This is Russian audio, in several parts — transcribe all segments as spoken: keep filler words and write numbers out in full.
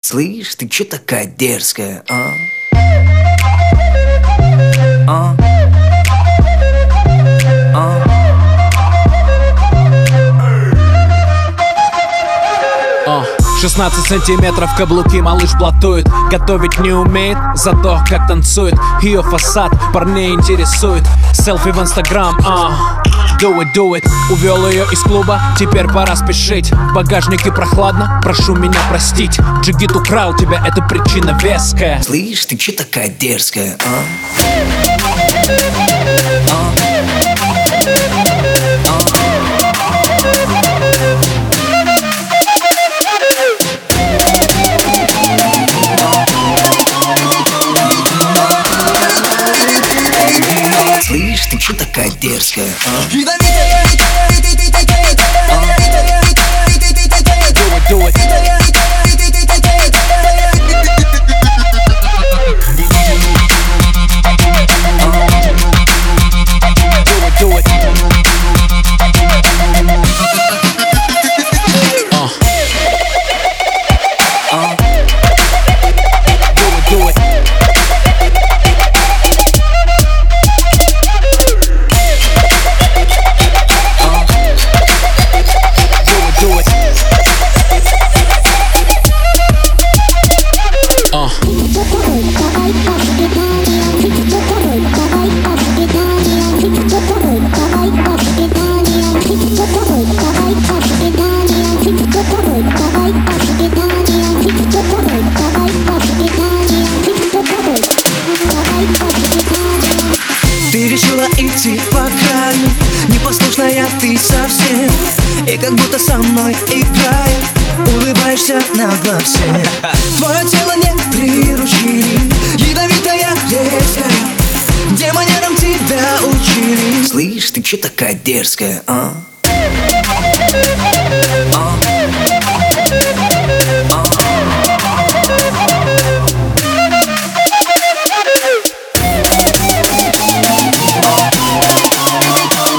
Слышь, ты чё такая дерзкая, а? А? А? А. шестнадцать сантиметров каблуки, малыш блатует. Готовить не умеет, зато как танцует. Ее фасад парней интересует. Селфи в инстаграм, а Do it, do it. Увел ее из клуба, теперь пора спешить. В багажнике прохладно, прошу меня простить. Джигит украл тебя, это причина веская. Слышь, ты чё такая дерзкая, а? А? Слышь, ты чё такая дерзкая, а? Do it, do it. Do it. Uh. Uh. Do it, do it. Uh. Do it, do it. Uh. Ты решила идти по краю, непослушная ты совсем. И как будто со мной играя, улыбаешься на глазе. Твое тело не приручили, ядовитая резкая. Где манерам тебя учили? Слышь, ты чё такая дерзкая, а? А? А?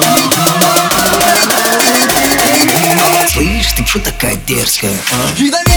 Слышь, ты чё такая дерзкая, а?